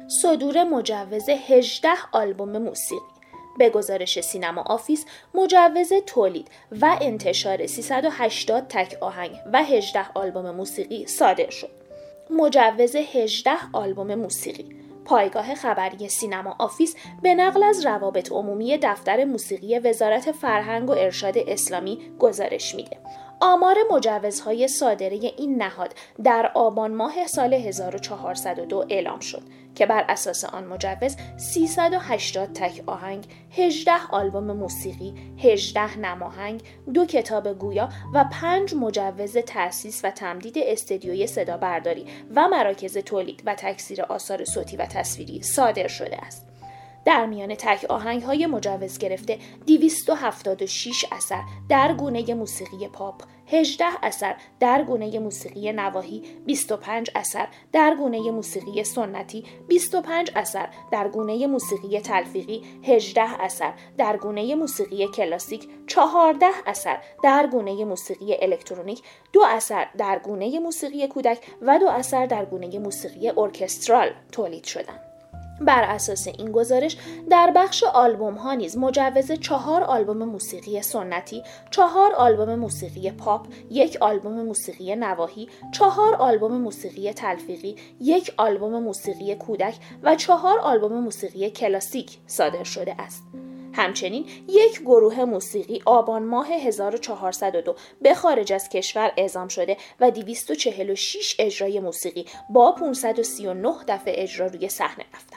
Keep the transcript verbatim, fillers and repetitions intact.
صدور مجوز هجده آلبوم موسیقی. به گزارش سینما آفیس، مجوز تولید و انتشار سیصد و هشتاد تک آهنگ و هجده آلبوم موسیقی صادر شد. مجوز هجده آلبوم موسیقی. پایگاه خبری سینما آفیس به نقل از روابط عمومی دفتر موسیقی وزارت فرهنگ و ارشاد اسلامی گزارش میده. آمار مجوزهای صادره این نهاد در آبان ماه سال هزار و چهارصد و دو اعلام شد که بر اساس آن مجوز سیصد و هشتاد تک آهنگ، هجده آلبوم موسیقی، هجده نماهنگ، دو کتاب گویا و پنج مجوز تأسیس و تمدید استدیوی صدا برداری و مراکز تولید و تکثیر آثار صوتی و تصویری صادر شده است. در میان تک آهنگ‌های مجوز گرفته دویست و هفتاد و شش اثر در گونه موسیقی پاپ، هجده اثر در گونه موسیقی نواحی، بیست و پنج اثر در گونه موسیقی سنتی، بیست و پنج اثر در گونه موسیقی تلفیقی، هجده اثر در گونه موسیقی کلاسیک، چهارده اثر در گونه موسیقی الکترونیک، دو اثر در گونه موسیقی کودک و دو اثر در گونه موسیقی ارکسترال تولید شدند. بر اساس این گزارش در بخش آلبوم ها نیز مجوز چهار آلبوم موسیقی سنتی، چهار آلبوم موسیقی پاپ، یک آلبوم موسیقی نواحی، چهار آلبوم موسیقی تلفیقی، یک آلبوم موسیقی کودک و چهار آلبوم موسیقی کلاسیک صادر شده است. همچنین یک گروه موسیقی آبان ماه هزار و چهارصد و دو به خارج از کشور اعزام شده و دویست و چهل و شش اجرای موسیقی با پانصد و سی و نه دفعه اجرا روی صحنه رفته.